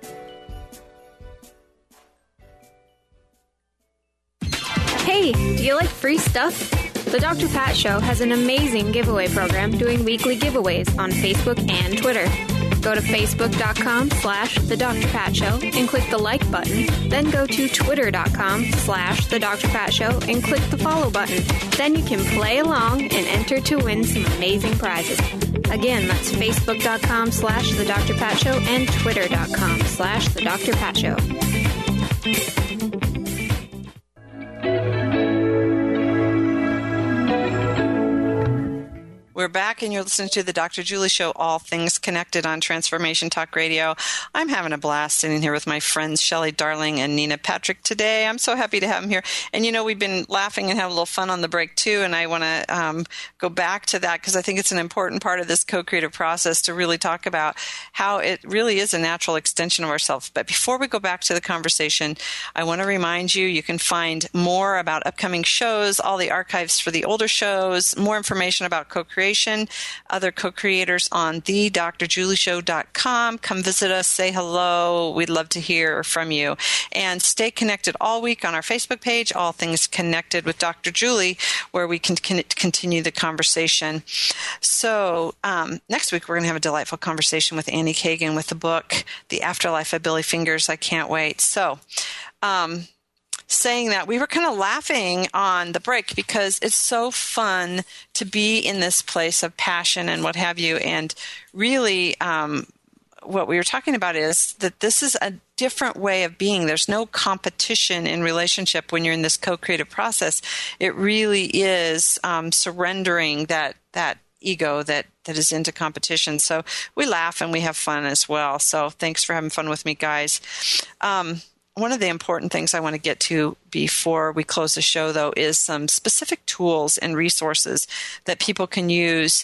Hey, do you like free stuff? The Doctor Pat Show has an amazing giveaway program doing weekly giveaways on Facebook and Twitter. Go to facebook.com slash The Doctor Pat Show and click the like button. Then go to twitter.com slash The Doctor Pat Show and click the follow button. Then you can play along and enter to win some amazing prizes. Again, that's facebook.com slash The Doctor Pat Show and twitter.com slash The Doctor Pat Show. We're back, and you're listening to the Doctor Julie Show, All Things Connected on Transformation Talk Radio. I'm having a blast sitting here with my friends Shelley Darling and Nina Patrick today. I'm so happy to have them here. And, you know, we've been laughing and having a little fun on the break, too, and I want to um, go back to that because I think it's an important part of this co-creative process to really talk about how it really is a natural extension of ourselves. But before we go back to the conversation, I want to remind you, you can find more about upcoming shows, all the archives for the older shows, more information about co-creation, other co-creators on the dr julie show dot com. Come visit us, say hello. We'd love to hear from you. And stay connected all week on our Facebook page, All Things Connected with Doctor Julie, where we can continue the conversation. So um, next week, we're going to have a delightful conversation with Annie Kagan with the book, The Afterlife of Billy Fingers. I can't wait. So, um, saying that, we were kind of laughing on the break because it's so fun to be in this place of passion and what have you. And really, um, what we were talking about is that this is a different way of being. There's no competition in relationship when you're in this co-creative process. It really is um, surrendering that that ego that that is into competition. So we laugh and we have fun as well. So thanks for having fun with me, guys. Um, One of the important things I want to get to before we close the show, though, is some specific tools and resources that people can use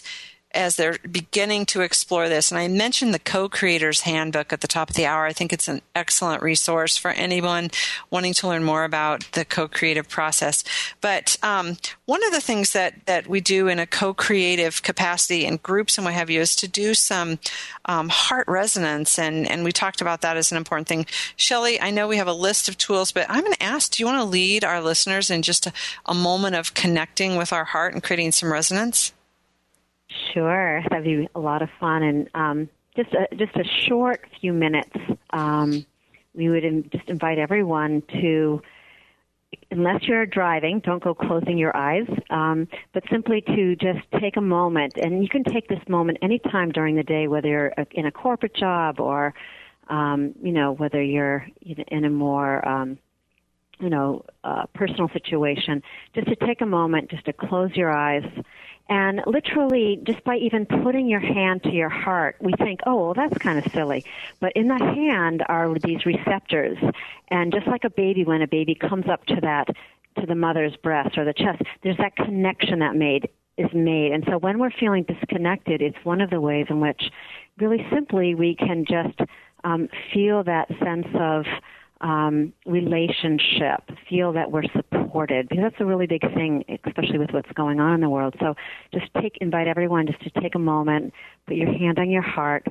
as they're beginning to explore this. And I mentioned the Co-Creator's Handbook at the top of the hour. I think it's an excellent resource for anyone wanting to learn more about the co-creative process. But um, one of the things that, that we do in a co-creative capacity in groups and what have you is to do some um, heart resonance. And, and we talked about that as an important thing. Shelley, I know we have a list of tools, but I'm going to ask, do you want to lead our listeners in just a, a moment of connecting with our heart and creating some resonance? Sure, that'd be a lot of fun, and um, just a, just a short few minutes. Um, we would in, just invite everyone to, unless you're driving, don't go closing your eyes, um, but simply to just take a moment, and you can take this moment anytime during the day, whether you're in a corporate job or, um, you know, whether you're in a more um, you know, uh, personal situation, just to take a moment, just to close your eyes. And literally, just by even putting your hand to your heart, we think, oh, well, that's kind of silly. But in the hand are these receptors. And just like a baby, when a baby comes up to that, to the mother's breast or the chest, there's that connection that made is made. And so when we're feeling disconnected, it's one of the ways in which, really simply, we can just um, feel that sense of Um, relationship, feel that we're supported, because that's a really big thing, especially with what's going on in the world. So just take, invite everyone just to take a moment, put your hand on your heart,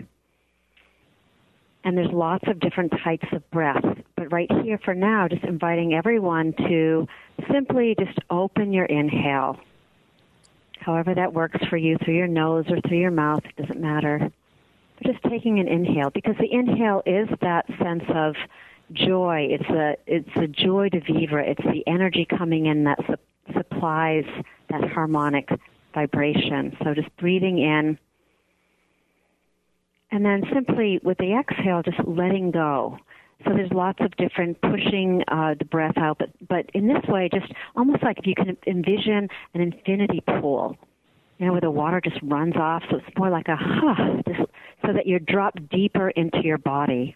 and there's lots of different types of breath. But right here for now, just inviting everyone to simply just open your inhale, however that works for you, through your nose or through your mouth, it doesn't matter. But just taking an inhale, because the inhale is that sense of joy. It's a it's a joy de vivre. It's the energy coming in that su- supplies that harmonic vibration. So just breathing in, and then simply with the exhale, just letting go. So there's lots of different pushing uh, the breath out, but but in this way, just almost like if you can envision an infinity pool, you know, where the water just runs off. So it's more like a huh, just, so that you're dropped deeper into your body.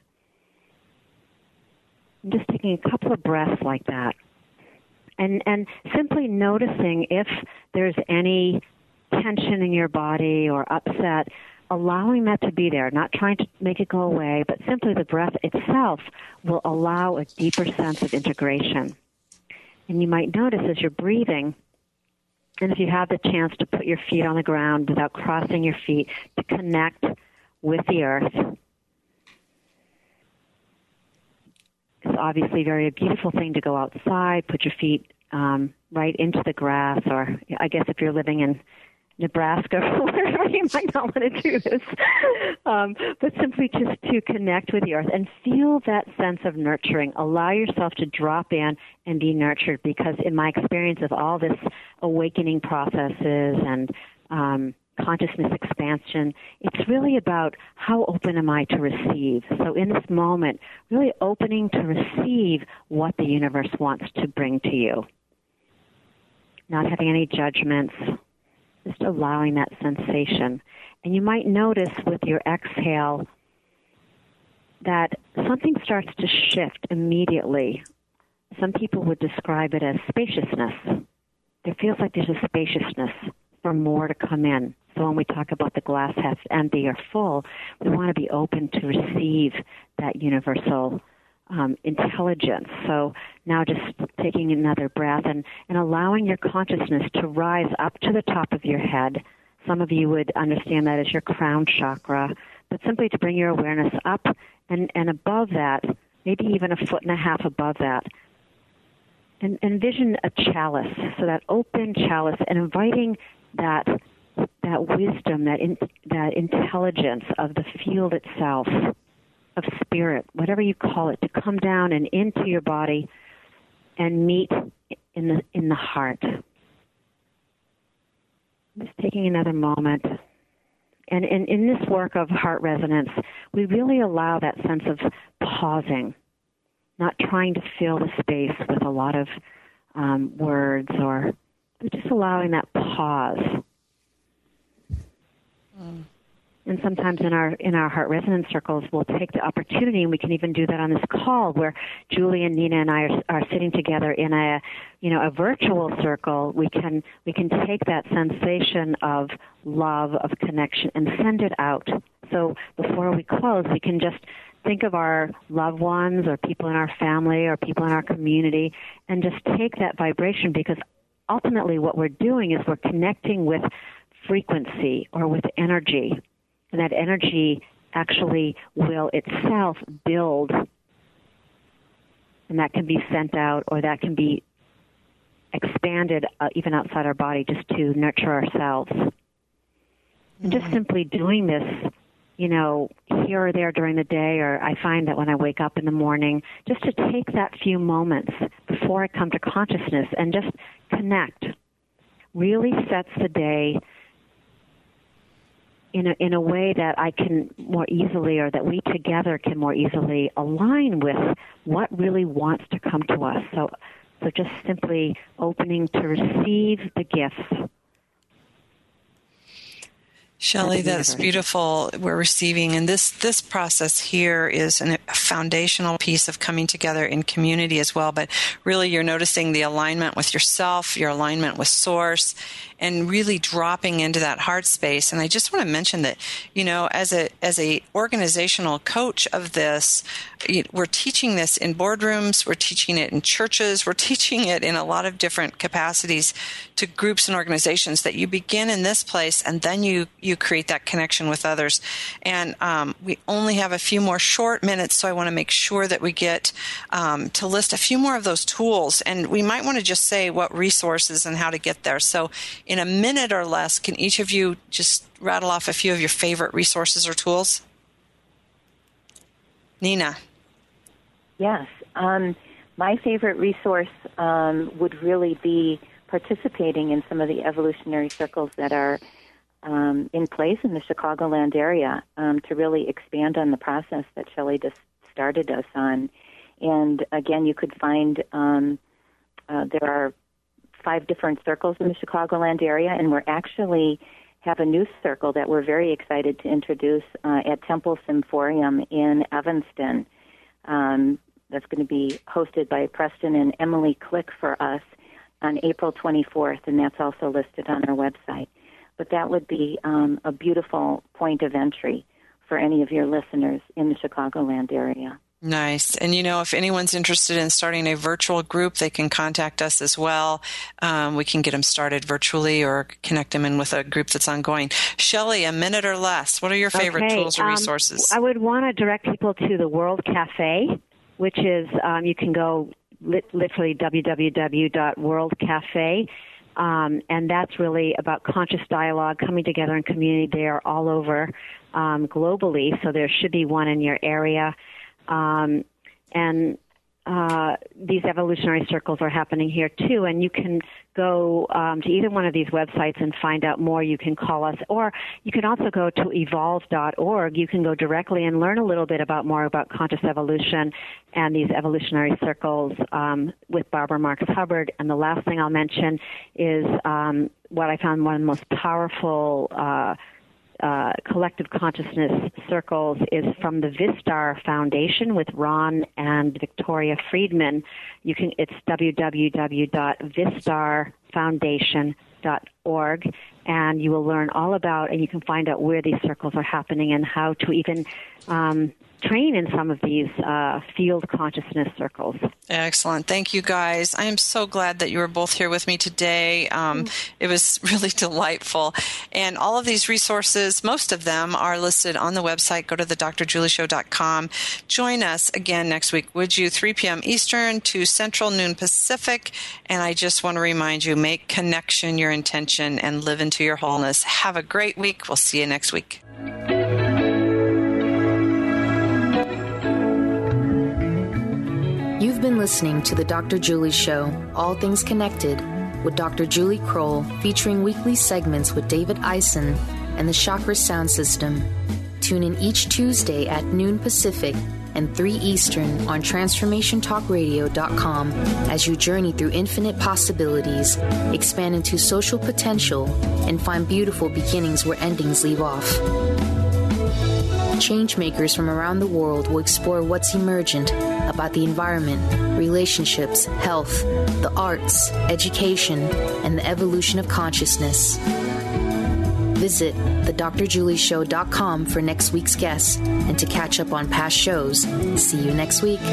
Just taking a couple of breaths like that. And and simply noticing if there's any tension in your body or upset, allowing that to be there, not trying to make it go away, but simply the breath itself will allow a deeper sense of integration. And you might notice as you're breathing, and if you have the chance to put your feet on the ground without crossing your feet, to connect with the earth. It's obviously very a beautiful thing to go outside, put your feet um, right into the grass, or I guess if you're living in Nebraska or wherever, you might not want to do this. Um, but simply just to connect with the earth and feel that sense of nurturing. Allow yourself to drop in and be nurtured, because in my experience of all this awakening processes and um, consciousness expansion, it's really about how open am I to receive. So in this moment, really opening to receive what the universe wants to bring to you. Not having any judgments, just allowing that sensation. And you might notice with your exhale that something starts to shift immediately. Some people would describe it as spaciousness. There feels like there's a spaciousness for more to come in. So when we talk about the glass half empty or full, we want to be open to receive that universal um, intelligence. So now just taking another breath and, and allowing your consciousness to rise up to the top of your head. Some of you would understand that as your crown chakra, but simply to bring your awareness up and, and above that, maybe even a foot and a half above that. And envision a chalice, so that open chalice, and inviting that that wisdom, that in, that intelligence of the field itself, of spirit, whatever you call it, to come down and into your body and meet in the in the heart. Just taking another moment. And in, in this work of heart resonance, we really allow that sense of pausing, not trying to fill the space with a lot of um, words, or just allowing that pause. Mm. and sometimes in our in our heart resonance circles, we'll take the opportunity, and we can even do that on this call, where Julie and Nina and I are, are sitting together in a, you know, a virtual circle. We can we can take that sensation of love, of connection, and send it out. So before we close, we can just think of our loved ones, or people in our family, or people in our community, and just take that vibration, because ultimately what we're doing is we're connecting with frequency or with energy. And that energy actually will itself build, and that can be sent out, or that can be expanded uh, even outside our body, just to nurture ourselves. Mm-hmm. And just simply doing this, you know, here or there during the day, or I find that when I wake up in the morning, just to take that few moments before I come to consciousness and just connect, really sets the day in a, in a way that I can more easily, or that we together can more easily align with what really wants to come to us. So, so just simply opening to receive the gifts. Shelley, that's beautiful. We're receiving, and this, this process here is an, a foundational piece of coming together in community as well. But really, you're noticing the alignment with yourself, your alignment with Source, and really dropping into that heart space. And I just want to mention that, you know, as a as a organizational coach of this, we're teaching this in boardrooms, we're teaching it in churches, we're teaching it in a lot of different capacities to groups and organizations, that you begin in this place and then you you create that connection with others. And um, we only have a few more short minutes, so I want to make sure that we get um, to list a few more of those tools. And we might want to just say what resources and how to get there. So in a minute or less, can each of you just rattle off a few of your favorite resources or tools? Nina. Yes. Um, my favorite resource um, would really be participating in some of the evolutionary circles that are um, in place in the Chicagoland area um, to really expand on the process that Shelley just started us on. And again, you could find um, uh, there are five different circles in the Chicagoland area, and we're actually have a new circle that we're very excited to introduce uh, at Temple Symphorium in Evanston. Um, that's going to be hosted by Preston and Emily Click for us on April twenty-fourth, and that's also listed on our website. But that would be um, a beautiful point of entry for any of your listeners in the Chicagoland area. Nice. And, you know, if anyone's interested in starting a virtual group, they can contact us as well. Um, we can get them started virtually or connect them in with a group that's ongoing. Shelley, a minute or less. What are your favorite okay. tools or um, resources? I would want to direct people to the World Cafe, which is, um, you can go lit- literally w w w dot world cafe. Um, and that's really about conscious dialogue, coming together in community. They are all over um, globally, so there should be one in your area. Um, and uh, these evolutionary circles are happening here too, and you can go um, to either one of these websites and find out more. You can call us, or you can also go to evolve dot org. You can go directly and learn a little bit about more about conscious evolution and these evolutionary circles um, with Barbara Marx Hubbard. And the last thing I'll mention is um, what I found one of the most powerful uh Uh, collective consciousness circles is from the Vistar Foundation with Ron and Victoria Friedman. You can it's w w w dot vistar foundation dot org, and you will learn all about, and you can find out where these circles are happening and how to even um, train in some of these uh, field consciousness circles. Excellent. Thank you, guys. I am so glad that you were both here with me today. Um, it was really delightful. And all of these resources, most of them are listed on the website. Go to the dr julie show dot com. Join us again next week, would you? three p.m. Eastern, two Central, noon Pacific. And I just want to remind you, make connection your intention and live into your wholeness. Have a great week. We'll see you next week. You've been listening to The Doctor Julie Show, All Things Connected, with Doctor Julie Kroll, featuring weekly segments with David Eisen and the Chakra Sound System. Tune in each Tuesday at noon Pacific and three Eastern on transformation talk radio dot com as you journey through infinite possibilities, expand into social potential, and find beautiful beginnings where endings leave off. Changemakers from around the world will explore what's emergent about the environment, relationships, health, the arts, education, and the evolution of consciousness. Visit the dr julie show dot com for next week's guests and to catch up on past shows. See you next week.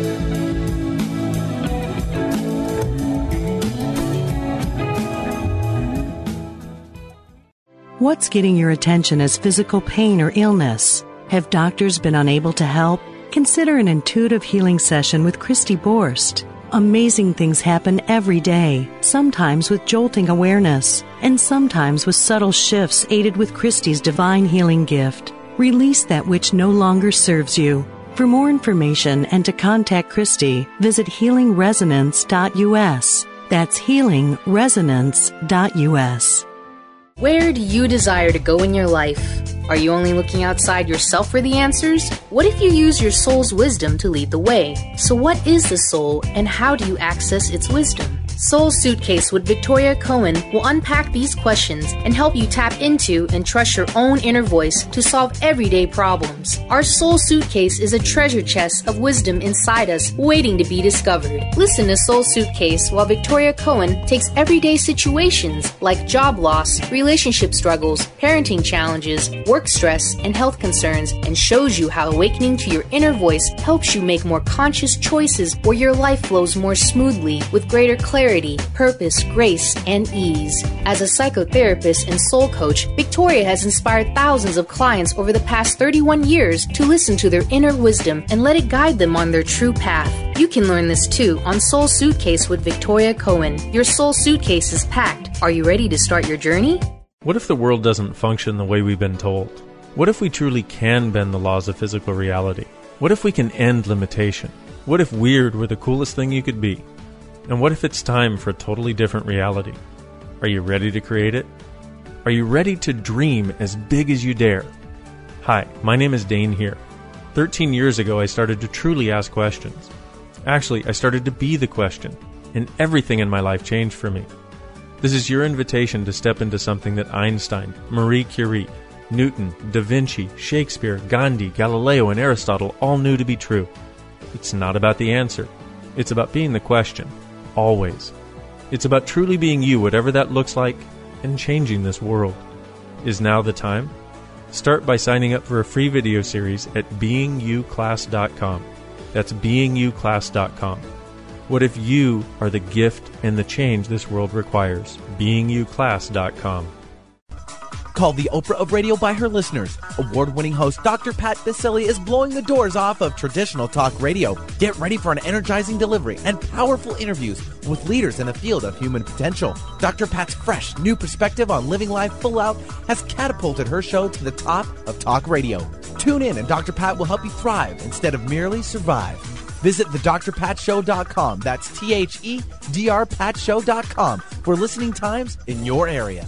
What's getting your attention as physical pain or illness? Have doctors been unable to help? Consider an intuitive healing session with Christy Borst. Amazing things happen every day, sometimes with jolting awareness, and sometimes with subtle shifts aided with Christy's divine healing gift. Release that which no longer serves you. For more information and to contact Christy, visit healing resonance dot u s. That's healing resonance dot u s. Where do you desire to go in your life? Are you only looking outside yourself for the answers? What if you use your soul's wisdom to lead the way? So what is the soul and how do you access its wisdom? Soul Suitcase with Victoria Cohen will unpack these questions and help you tap into and trust your own inner voice to solve everyday problems. Our Soul Suitcase is a treasure chest of wisdom inside us waiting to be discovered. Listen to Soul Suitcase while Victoria Cohen takes everyday situations like job loss, relationship struggles, parenting challenges, work stress, and health concerns and shows you how awakening to your inner voice helps you make more conscious choices where your life flows more smoothly with greater clarity, purpose, grace, and ease. As a psychotherapist and soul coach, Victoria has inspired thousands of clients over the past thirty-one years to listen to their inner wisdom and let it guide them on their true path. You can learn this too on Soul Suitcase with Victoria Cohen. Your soul suitcase is packed. Are you ready to start your journey? What if the world doesn't function the way we've been told? What if we truly can bend the laws of physical reality? What if we can end limitation? What if weird were the coolest thing you could be? And what if it's time for a totally different reality? Are you ready to create it? Are you ready to dream as big as you dare? Hi, my name is Dane here. Thirteen years ago, I started to truly ask questions. Actually, I started to be the question, and everything in my life changed for me. This is your invitation to step into something that Einstein, Marie Curie, Newton, Da Vinci, Shakespeare, Gandhi, Galileo, and Aristotle all knew to be true. It's not about the answer. It's about being the question. Always. It's about truly being you, whatever that looks like, and changing this world. Is now the time? Start by signing up for a free video series at being you class dot com. That's being you class dot com. What if you are the gift and the change this world requires? being you class dot com. Called the Oprah of radio by her listeners, award-winning host Doctor Pat Baccili is blowing the doors off of traditional talk radio. Get ready for an energizing delivery and powerful interviews with leaders in the field of human potential. Doctor Pat's fresh, new perspective on living life full out has catapulted her show to the top of talk radio. Tune in and Doctor Pat will help you thrive instead of merely survive. Visit the dr pat show dot com. That's T H E D R pat show dot com for listening times in your area.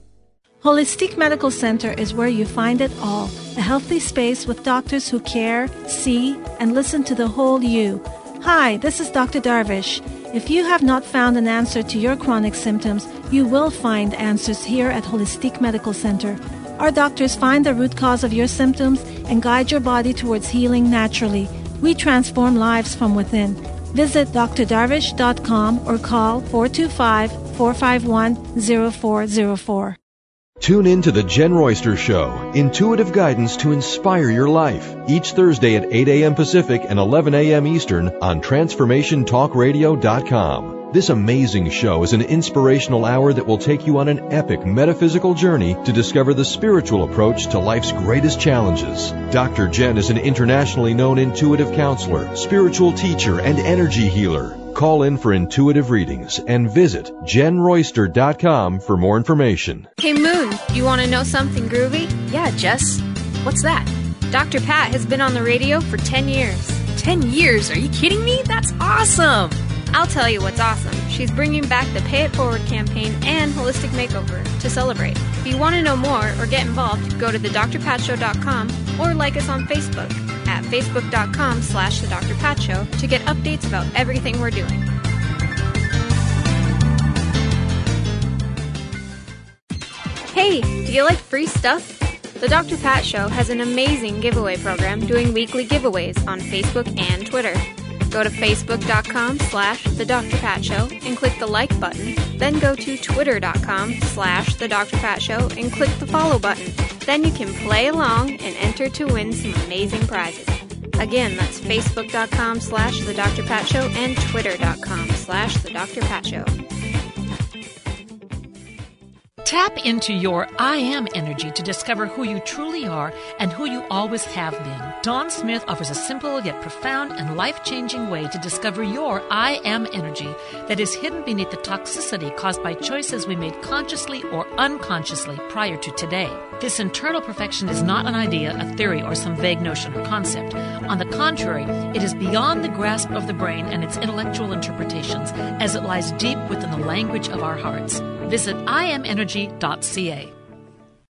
Holistic Medical Center is where you find it all. A healthy space with doctors who care, see, and listen to the whole you. Hi, this is Doctor Darvish. If you have not found an answer to your chronic symptoms, you will find answers here at Holistic Medical Center. Our doctors find the root cause of your symptoms and guide your body towards healing naturally. We transform lives from within. Visit d r darvish dot com or call four two five, four five one, zero four zero four. Tune in to The Jen Royster Show, intuitive guidance to inspire your life, each Thursday at eight a.m. Pacific and eleven a.m. Eastern on transformation talk radio dot com. This amazing show is an inspirational hour that will take you on an epic metaphysical journey to discover the spiritual approach to life's greatest challenges. Doctor Jen is an internationally known intuitive counselor, spiritual teacher, and energy healer. Call in for intuitive readings and visit jen royster dot com for more information. Hey Moon, you want to know something groovy? Yeah, Jess. What's that? Doctor Pat has been on the radio for ten years. Ten years? Are you kidding me? That's awesome! I'll tell you what's awesome. She's bringing back the Pay It Forward campaign and Holistic Makeover to celebrate. If you want to know more or get involved, go to the dr pat show dot com or like us on Facebook at facebook dot com slash the Doctor Pat Show to get updates about everything we're doing. Hey, do you like free stuff? The Doctor Pat Show has an amazing giveaway program doing weekly giveaways on Facebook and Twitter. Go to facebook.com slash The Doctor Pat Show and click the like button. Then go to twitter.com slash The Doctor Pat Show and click the follow button. Then you can play along and enter to win some amazing prizes. Again, that's facebook.com slash The Doctor Pat Show and twitter.com slash The Doctor Pat Show. Tap into your I Am energy to discover who you truly are and who you always have been. Dawn Smith offers a simple yet profound and life-changing way to discover your I Am energy that is hidden beneath the toxicity caused by choices we made consciously or unconsciously prior to today. This internal perfection is not an idea, a theory, or some vague notion or concept. On the contrary, it is beyond the grasp of the brain and its intellectual interpretations, as it lies deep within the language of our hearts. Visit I am energy dot c a.